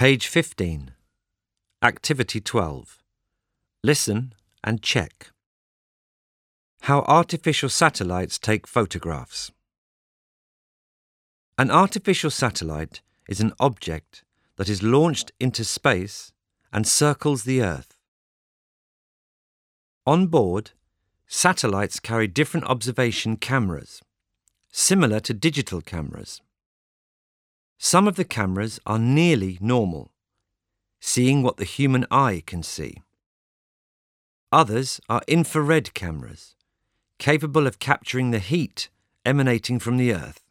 Page 15. Activity 12. Listen and check. How artificial satellites take photographs. An artificial satellite is an object that is launched into space and circles the Earth. On board, satellites carry different observation cameras, similar to digital cameras. Some of the cameras are nearly normal, seeing what the human eye can see. Others are infrared cameras, capable of capturing the heat emanating from the Earth.